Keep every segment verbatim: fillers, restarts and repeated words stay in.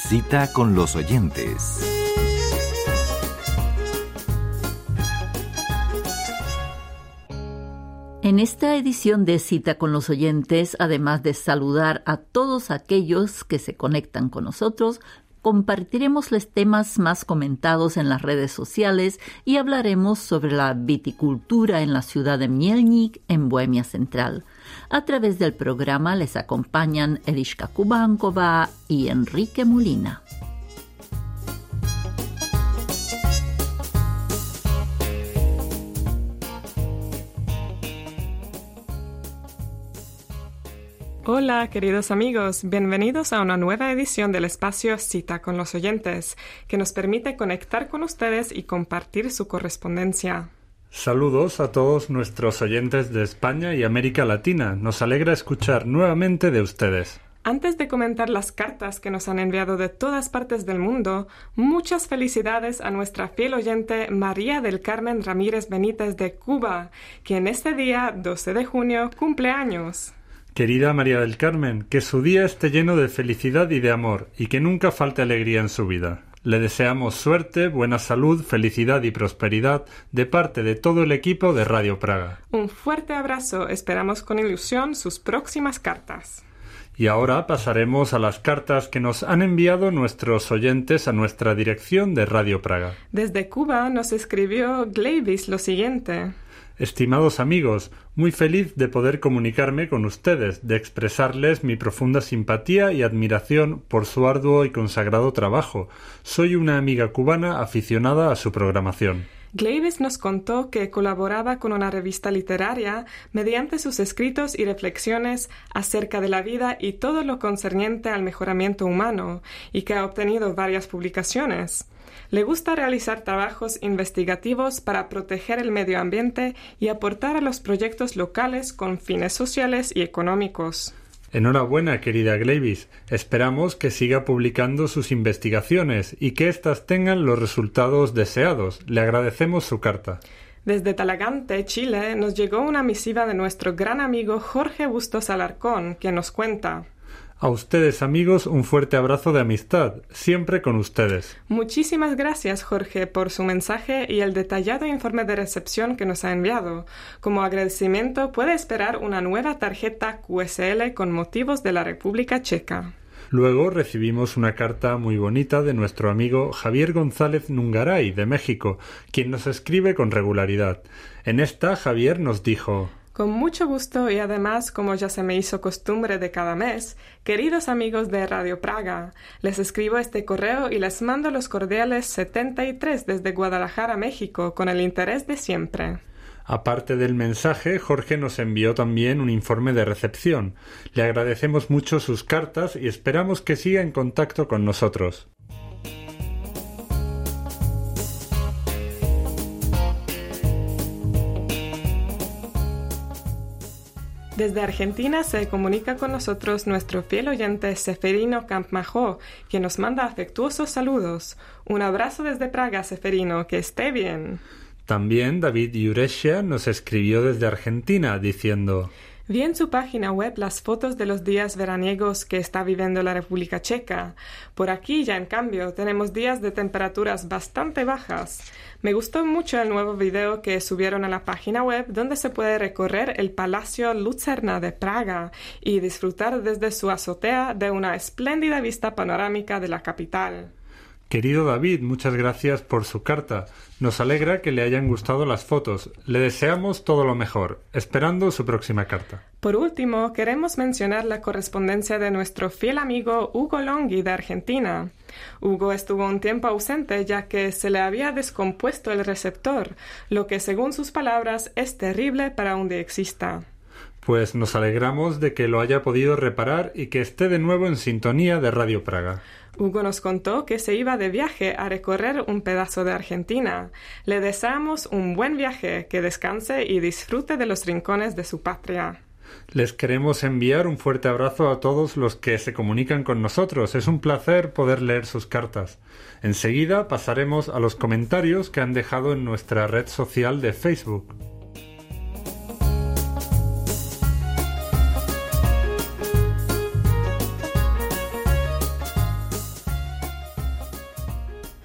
Cita con los oyentes. En esta edición de Cita con los oyentes, además de saludar a todos aquellos que se conectan con nosotros, compartiremos los temas más comentados en las redes sociales y hablaremos sobre la viticultura en la ciudad de Mielnik, en Bohemia Central. A través del programa les acompañan Eliška Kubánkova y Enrique Molina. Hola, queridos amigos, bienvenidos a una nueva edición del espacio Cita con los oyentes, que nos permite conectar con ustedes y compartir su correspondencia. Saludos a todos nuestros oyentes de España y América Latina. Nos alegra escuchar nuevamente de ustedes. Antes de comentar las cartas que nos han enviado de todas partes del mundo, muchas felicidades a nuestra fiel oyente María del Carmen Ramírez Benítez de Cuba, que en este día, doce de junio, cumple años. Querida María del Carmen, que su día esté lleno de felicidad y de amor, y que nunca falte alegría en su vida. Le deseamos suerte, buena salud, felicidad y prosperidad de parte de todo el equipo de Radio Praga. Un fuerte abrazo, esperamos con ilusión sus próximas cartas. Y ahora pasaremos a las cartas que nos han enviado nuestros oyentes a nuestra dirección de Radio Praga. Desde Cuba nos escribió Glavis lo siguiente. Estimados amigos, muy feliz de poder comunicarme con ustedes, de expresarles mi profunda simpatía y admiración por su arduo y consagrado trabajo. Soy una amiga cubana aficionada a su programación. Glavis nos contó que colaboraba con una revista literaria mediante sus escritos y reflexiones acerca de la vida y todo lo concerniente al mejoramiento humano, y que ha obtenido varias publicaciones. Le gusta realizar trabajos investigativos para proteger el medio ambiente y aportar a los proyectos locales con fines sociales y económicos. Enhorabuena, querida Glavis. Esperamos que siga publicando sus investigaciones y que éstas tengan los resultados deseados. Le agradecemos su carta. Desde Talagante, Chile, nos llegó una misiva de nuestro gran amigo Jorge Bustos Alarcón, que nos cuenta: A ustedes, amigos, un fuerte abrazo de amistad, siempre con ustedes. Muchísimas gracias, Jorge, por su mensaje y el detallado informe de recepción que nos ha enviado. Como agradecimiento, puede esperar una nueva tarjeta Q S L con motivos de la República Checa. Luego recibimos una carta muy bonita de nuestro amigo Javier González Nungaray, de México, quien nos escribe con regularidad. En esta, Javier nos dijo: Con mucho gusto y además, como ya se me hizo costumbre de cada mes, queridos amigos de Radio Praga, les escribo este correo y les mando los cordiales setenta y tres desde Guadalajara, México, con el interés de siempre. Aparte del mensaje, Jorge nos envió también un informe de recepción. Le agradecemos mucho sus cartas y esperamos que siga en contacto con nosotros. Desde Argentina se comunica con nosotros nuestro fiel oyente Seferino Campmajó, quien nos manda afectuosos saludos. Un abrazo desde Praga, Seferino, que esté bien. También David Yuresia nos escribió desde Argentina diciendo: Vi en su página web las fotos de los días veraniegos que está viviendo la República Checa. Por aquí ya, en cambio, tenemos días de temperaturas bastante bajas. Me gustó mucho el nuevo video que subieron a la página web, donde se puede recorrer el Palacio Lucerna de Praga y disfrutar desde su azotea de una espléndida vista panorámica de la capital. Querido David, muchas gracias por su carta. Nos alegra que le hayan gustado las fotos. Le deseamos todo lo mejor, esperando su próxima carta. Por último, queremos mencionar la correspondencia de nuestro fiel amigo Hugo Longhi de Argentina. Hugo estuvo un tiempo ausente ya que se le había descompuesto el receptor, lo que según sus palabras es terrible para un diexista. Pues nos alegramos de que lo haya podido reparar y que esté de nuevo en sintonía de Radio Praga. Hugo nos contó que se iba de viaje a recorrer un pedazo de Argentina. Le deseamos un buen viaje, que descanse y disfrute de los rincones de su patria. Les queremos enviar un fuerte abrazo a todos los que se comunican con nosotros. Es un placer poder leer sus cartas. Enseguida pasaremos a los comentarios que han dejado en nuestra red social de Facebook.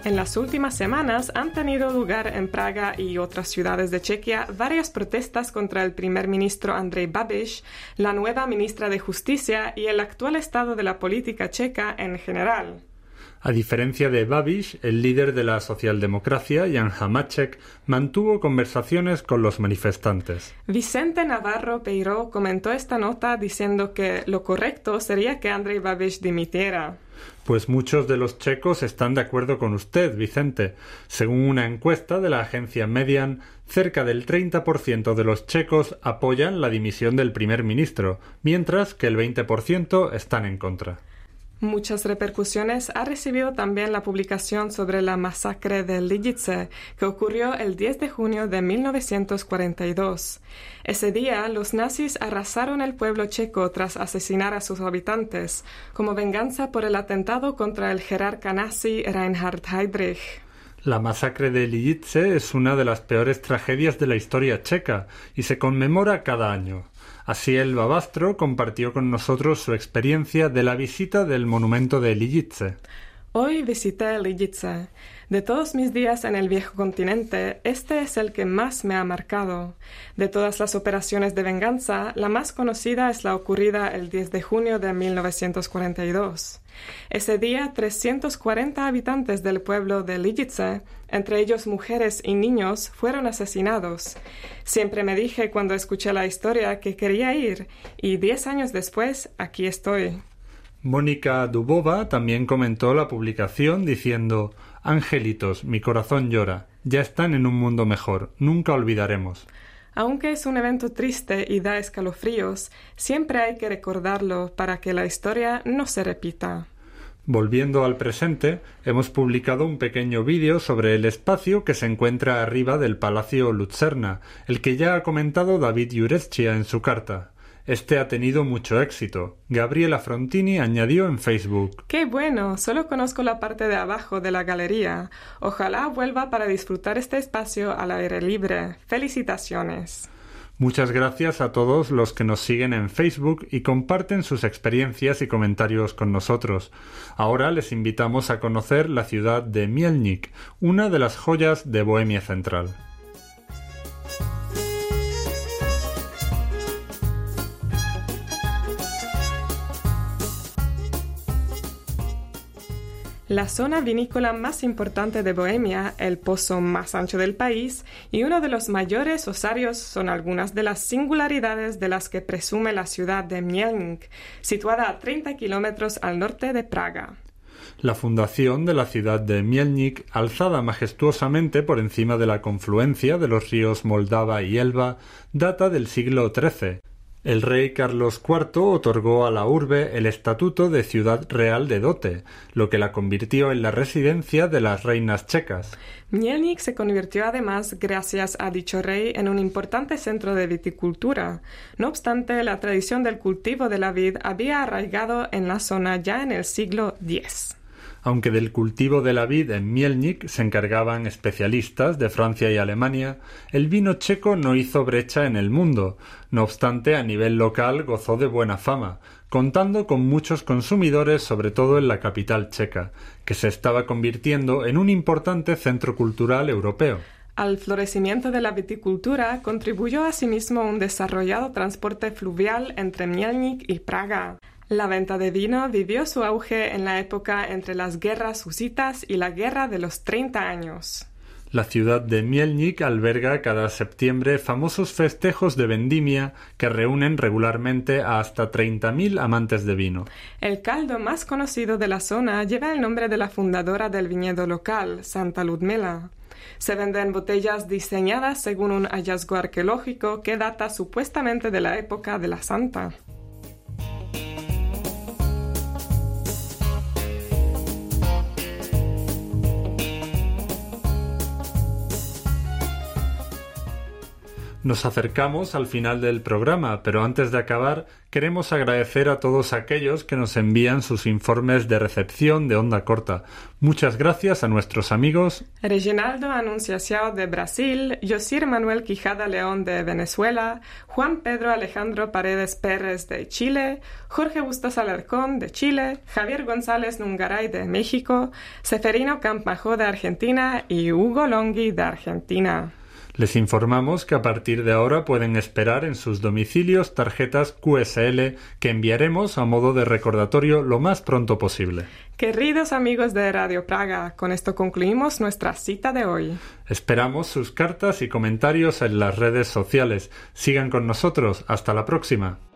En las últimas semanas han tenido lugar en Praga y otras ciudades de Chequia varias protestas contra el primer ministro Andrej Babiš, la nueva ministra de Justicia y el actual estado de la política checa en general. A diferencia de Babiš, el líder de la socialdemocracia, Jan Hamáček, mantuvo conversaciones con los manifestantes. Vicente Navarro Peiró comentó esta nota diciendo que lo correcto sería que Andrej Babiš dimitiera. Pues muchos de los checos están de acuerdo con usted, Vicente. Según una encuesta de la agencia Median, cerca del treinta por ciento de los checos apoyan la dimisión del primer ministro, mientras que el veinte por ciento están en contra. Muchas repercusiones ha recibido también la publicación sobre la masacre de Lidice, que ocurrió el diez de junio de mil novecientos cuarenta y dos. Ese día, los nazis arrasaron el pueblo checo tras asesinar a sus habitantes, como venganza por el atentado contra el jerarca nazi Reinhard Heydrich. La masacre de Lidice es una de las peores tragedias de la historia checa y se conmemora cada año. Así el babastro compartió con nosotros su experiencia de la visita del monumento de Lidice. Hoy visité Lidice. De todos mis días en el viejo continente, este es el que más me ha marcado. De todas las operaciones de venganza, la más conocida es la ocurrida el diez de junio de mil novecientos cuarenta y dos. Ese día, trescientos cuarenta habitantes del pueblo de Lidice, entre ellos mujeres y niños, fueron asesinados. Siempre me dije cuando escuché la historia que quería ir, y diez años después, aquí estoy. Mónica Dubova también comentó la publicación diciendo: «Angelitos, mi corazón llora. Ya están en un mundo mejor. Nunca olvidaremos». Aunque es un evento triste y da escalofríos, siempre hay que recordarlo para que la historia no se repita. Volviendo al presente, hemos publicado un pequeño vídeo sobre el espacio que se encuentra arriba del Palacio Lucerna, el que ya ha comentado David Jureccia en su carta. Este ha tenido mucho éxito. Gabriela Frontini añadió en Facebook: ¡Qué bueno! Solo conozco la parte de abajo de la galería. Ojalá vuelva para disfrutar este espacio al aire libre. ¡Felicitaciones! Muchas gracias a todos los que nos siguen en Facebook y comparten sus experiencias y comentarios con nosotros. Ahora les invitamos a conocer la ciudad de Mielnik, una de las joyas de Bohemia Central. La zona vinícola más importante de Bohemia, el pozo más ancho del país y uno de los mayores osarios son algunas de las singularidades de las que presume la ciudad de Mielnik, situada a treinta kilómetros al norte de Praga. La fundación de la ciudad de Mielnik, alzada majestuosamente por encima de la confluencia de los ríos Moldava y Elba, data del siglo trece. El rey Carlos cuarto otorgó a la urbe el estatuto de ciudad real de dote, lo que la convirtió en la residencia de las reinas checas. Mielnik se convirtió además, gracias a dicho rey, en un importante centro de viticultura. No obstante, la tradición del cultivo de la vid había arraigado en la zona ya en el siglo diez. Aunque del cultivo de la vid en Mielnik se encargaban especialistas de Francia y Alemania, el vino checo no hizo brecha en el mundo. No obstante, a nivel local gozó de buena fama, contando con muchos consumidores, sobre todo en la capital checa, que se estaba convirtiendo en un importante centro cultural europeo. Al florecimiento de la viticultura contribuyó asimismo un desarrollado transporte fluvial entre Mielnik y Praga. La venta de vino vivió su auge en la época entre las guerras husitas y la Guerra de los Treinta Años. La ciudad de Mielnik alberga cada septiembre famosos festejos de vendimia que reúnen regularmente a hasta treinta mil amantes de vino. El caldo más conocido de la zona lleva el nombre de la fundadora del viñedo local, Santa Ludmila. Se venden botellas diseñadas según un hallazgo arqueológico que data supuestamente de la época de la santa. Nos acercamos al final del programa, pero antes de acabar, queremos agradecer a todos aquellos que nos envían sus informes de recepción de onda corta. Muchas gracias a nuestros amigos Reginaldo Anunciación de Brasil, Josir Manuel Quijada León de Venezuela, Juan Pedro Alejandro Paredes Pérez de Chile, Jorge Bustos Alarcón de Chile, Javier González Nungaray de México, Seferino Campajó de Argentina y Hugo Longhi de Argentina. Les informamos que a partir de ahora pueden esperar en sus domicilios tarjetas Q S L que enviaremos a modo de recordatorio lo más pronto posible. Queridos amigos de Radio Praga, con esto concluimos nuestra cita de hoy. Esperamos sus cartas y comentarios en las redes sociales. Sigan con nosotros. Hasta la próxima.